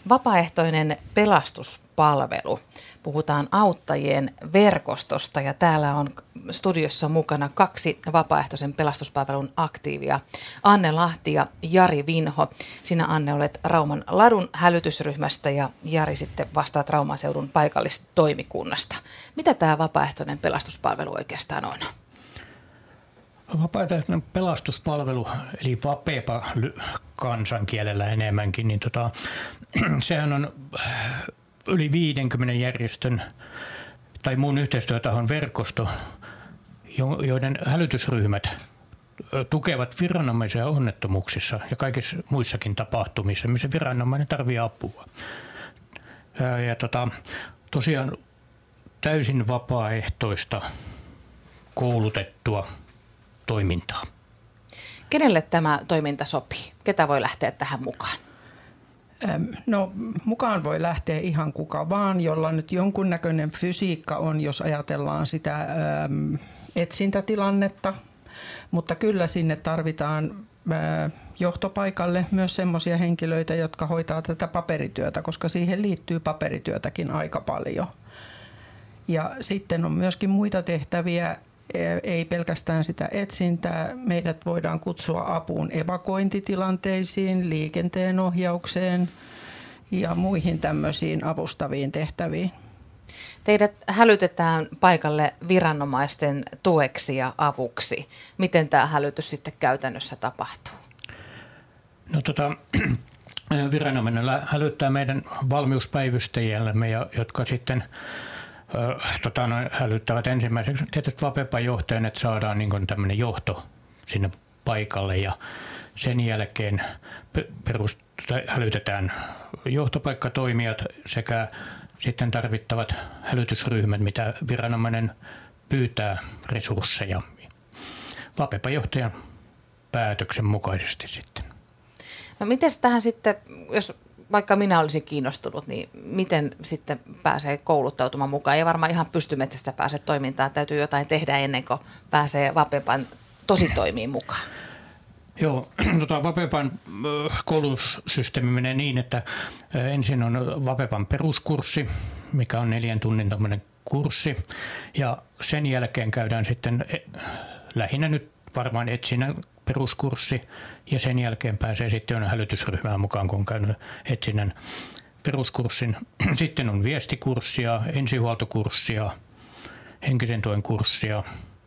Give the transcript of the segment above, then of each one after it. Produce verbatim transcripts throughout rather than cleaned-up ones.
Vapaaehtoinen pelastuspalvelu. Puhutaan auttajien verkostosta ja täällä on studiossa mukana kaksi vapaaehtoisen pelastuspalvelun aktiivia. Anne Lahti ja Jari Vinho. Sinä, Anne, olet Rauman ladun hälytysryhmästä ja Jari sitten vastaat Rauman seudun paikallistoimikunnasta. Mitä tämä vapaaehtoinen pelastuspalvelu oikeastaan on? Vapaaehtoinen pelastuspalvelu, eli VAPEPA kansankielellä enemmänkin, niin tota, sehän on yli viidenkymmenen järjestön tai muun yhteistyötahon verkosto, joiden hälytysryhmät tukevat viranomaisia onnettomuuksissa ja kaikissa muissakin tapahtumissa, missä viranomainen tarvitsee apua. Ja, ja tota, tosiaan täysin vapaaehtoista koulutettua toimintaa. Kenelle tämä toiminta sopii? Ketä voi lähteä tähän mukaan? No, mukaan voi lähteä ihan kuka vaan, jolla nyt jonkunnäköinen fysiikka on, jos ajatellaan sitä ähm, etsintätilannetta. Mutta kyllä sinne tarvitaan äh, johtopaikalle myös semmoisia henkilöitä, jotka hoitaa tätä paperityötä, koska siihen liittyy paperityötäkin aika paljon. Ja sitten on myöskin muita tehtäviä. Ei pelkästään sitä etsintää. Meidät voidaan kutsua apuun evakuointitilanteisiin, liikenteenohjaukseen ja muihin tämmöisiin avustaviin tehtäviin. Teidät hälytetään paikalle viranomaisten tueksi ja avuksi. Miten tämä hälytys sitten käytännössä tapahtuu? No tota, viranomainen hälyttää meidän valmiuspäivystäjillemme, jotka sitten Tota, no, hälyttävät ensimmäiseksi tietysti VAPEPan johtajan, että saadaan niin tämmöinen johto sinne paikalle ja sen jälkeen perust, hälytetään johtopaikkatoimijat sekä sitten tarvittavat hälytysryhmät, mitä viranomainen pyytää resursseja VAPEPan johtajan päätöksen mukaisesti sitten. No miten tähän sitten, jos vaikka minä olisin kiinnostunut, niin miten sitten pääsee kouluttautumaan mukaan? Ei varmaan ihan pystymetsästä pääse toimintaan. Täytyy jotain tehdä ennen kuin pääsee VAPEPan tositoimiin mukaan. Joo, tota, VAPEPan koulutussysteemi menee niin, että ensin on VAPEPan peruskurssi, mikä on neljän tunnin tämmöinen kurssi. Ja sen jälkeen käydään sitten lähinnä nyt varmaan etsinnän peruskurssi ja sen jälkeen pääsee sitten hälytysryhmään mukaan, kun on käynyt etsinnän peruskurssin. Sitten on viestikurssia, ensihuoltokurssia, henkisen tuen kurssia,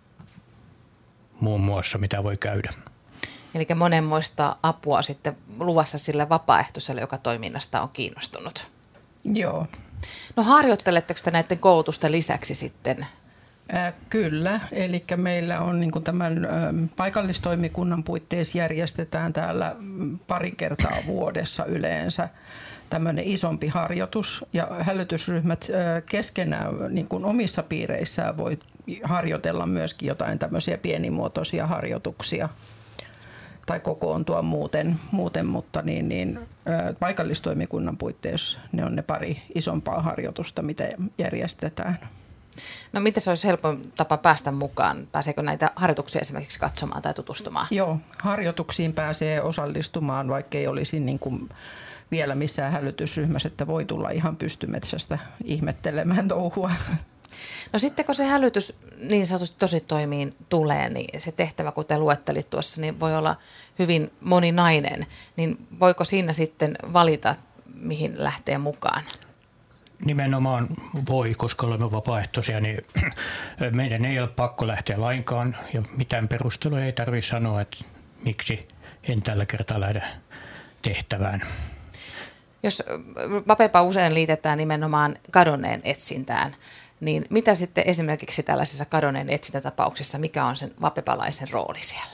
muun muassa mitä voi käydä. Eli monenmoista apua sitten luvassa sille vapaaehtoiselle, joka toiminnasta on kiinnostunut. Joo. No harjoitteletteko te näiden koulutusten lisäksi sitten? Äh, kyllä, eli meillä on niin kuin tämän äh, paikallistoimikunnan puitteissa järjestetään täällä pari kertaa vuodessa yleensä tämmöinen isompi harjoitus ja hälytysryhmät äh, keskenään niin kuin omissa piireissään voi harjoitella myöskin jotain tämmöisiä pienimuotoisia harjoituksia tai kokoontua muuten, muuten mutta niin, niin, äh, paikallistoimikunnan puitteissa ne on ne pari isompaa harjoitusta, mitä järjestetään. No miten se olisi helpoin tapa päästä mukaan? Pääseekö näitä harjoituksia esimerkiksi katsomaan tai tutustumaan? Joo, harjoituksiin pääsee osallistumaan, vaikka ei olisi niin kuin vielä missään hälytysryhmässä, että voi tulla ihan pystymetsästä ihmettelemään touhua. No sitten kun se hälytys niin sanotusti tositoimiin tulee, niin se tehtävä, kun te luettelit tuossa, niin voi olla hyvin moninainen. Niin voiko siinä sitten valita, mihin lähtee mukaan? Nimenomaan voi, koska olemme vapaaehtoisia, niin meidän ei ole pakko lähteä lainkaan ja mitään perustelua ei tarvitse sanoa, että miksi en tällä kertaa lähde tehtävään. Jos VAPEPA usein liitetään nimenomaan kadonneen etsintään, niin mitä sitten esimerkiksi tällaisissa kadonneen etsintätapauksissa, mikä on sen vapepalaisen rooli siellä?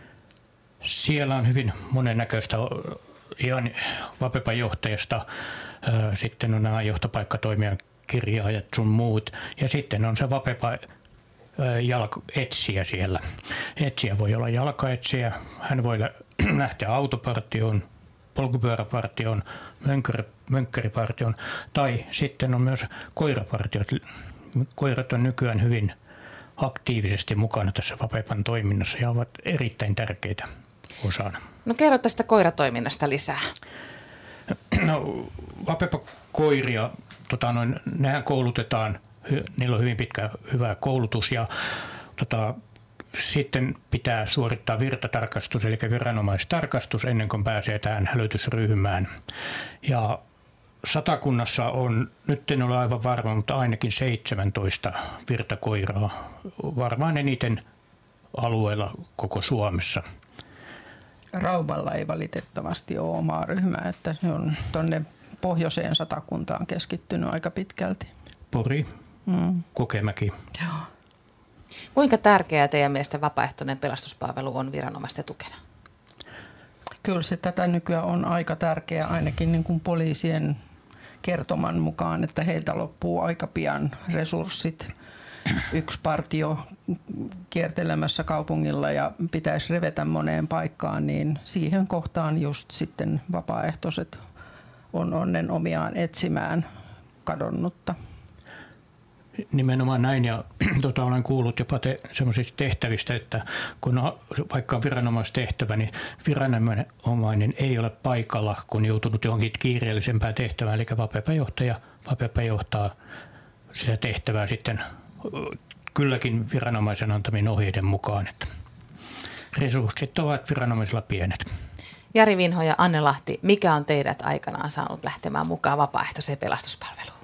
Siellä on hyvin monennäköistä ihan VAPEPan johtajasta. Sitten on nämä johtopaikkatoimijan kirjaajat sun muut. Ja sitten on se VAPEPA etsijä siellä. Etsijä voi olla jalkaetsijä. Hän voi lähteä autopartioon, polkupyöräpartioon, mönkkäripartioon. Tai sitten on myös koirapartiot. Koirat on nykyään hyvin aktiivisesti mukana tässä VAPEPan toiminnassa ja ovat erittäin tärkeitä osana. No kerro tästä koiratoiminnasta lisää. No, vapepakoiria, tota, noin, nehän koulutetaan, niillä on hyvin pitkä hyvä koulutus ja tota, sitten pitää suorittaa virtatarkastus, eli viranomaistarkastus ennen kuin pääsee tähän hälytysryhmään. Ja Satakunnassa on, nyt en ole aivan varma, mutta ainakin seitsemäntoista virtakoiraa, varmaan eniten alueella koko Suomessa. Raumalla ei valitettavasti ole omaa ryhmää, että se on tuonne pohjoiseen Satakuntaan keskittynyt aika pitkälti. Pori, mm. Kokemäki. Joo. Kuinka tärkeää teidän mielestä vapaaehtoinen pelastuspalvelu on viranomaisten tukena? Kyllä se tätä nykyään on aika tärkeää, ainakin niin kuin poliisien kertoman mukaan, että heiltä loppuu aika pian resurssit. Yksi partio kiertelemässä kaupungilla ja pitäisi revetä moneen paikkaan, niin siihen kohtaan just sitten vapaaehtoiset on onnen omiaan etsimään kadonnutta. Nimenomaan näin, ja tota, olen kuullut jopa te, sellaisista tehtävistä, että kun on, vaikka on viranomaistehtävä, niin viranomainen ei ole paikalla, kun joutunut johonkin kiireellisempään tehtävään, eli vapepajohtaja, vapepa johtaa sitä tehtävää sitten kylläkin viranomaisen antamien ohjeiden mukaan, että resurssit ovat viranomaisilla pienet. Jari Vinho ja Anne Lahti, mikä on teidät aikanaan saanut lähtemään mukaan vapaaehtoiseen pelastuspalveluun?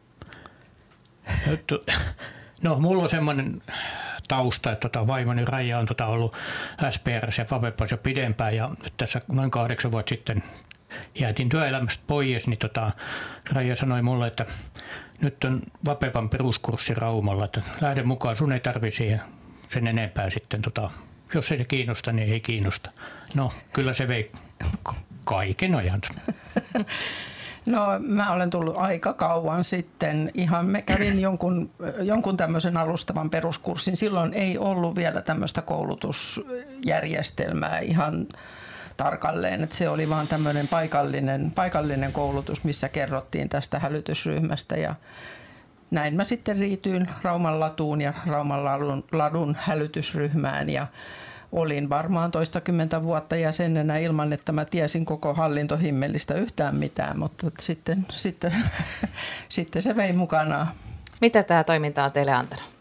No, mulla on semmoinen tausta, että tota, vaimoni Raija on tota, ollut S P R:ssä ja Vapepassa jo pidempään, ja nyt tässä noin kahdeksan vuotta sitten jäätiin työelämästä pois, niin tota, Raija sanoi mulle, että nyt on Vapepan peruskurssi Raumalla, että lähde mukaan, sun ei tarvitse siihen sen enempää sitten, tota, jos ei se kiinnosta, niin ei kiinnosta. No, kyllä se vei kaiken ajansa. No, mä olen tullut aika kauan sitten. Ihan me kävin jonkun, jonkun tämmöisen alustavan peruskurssin. Silloin ei ollut vielä tämmöistä koulutusjärjestelmää ihan tarkalleen. Että se oli vaan tämmöinen paikallinen, paikallinen koulutus, missä kerrottiin tästä hälytysryhmästä. Ja näin mä sitten riityin Rauman latuun ja Rauman ladun, ladun hälytysryhmään ja olin varmaan toistakymmentä vuotta jäsenenä ilman, että mä tiesin koko hallintohimmelistä yhtään mitään, mutta sitten, sitten, sitten se vei mukanaan. Mitä tämä toiminta on teille antanut?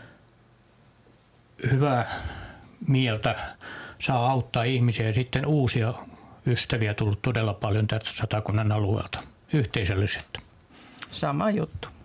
Hyvää mieltä, saa auttaa ihmisiä ja sitten uusia ystäviä tullut todella paljon tästä Satakunnan alueelta, yhteisölliset. Sama juttu.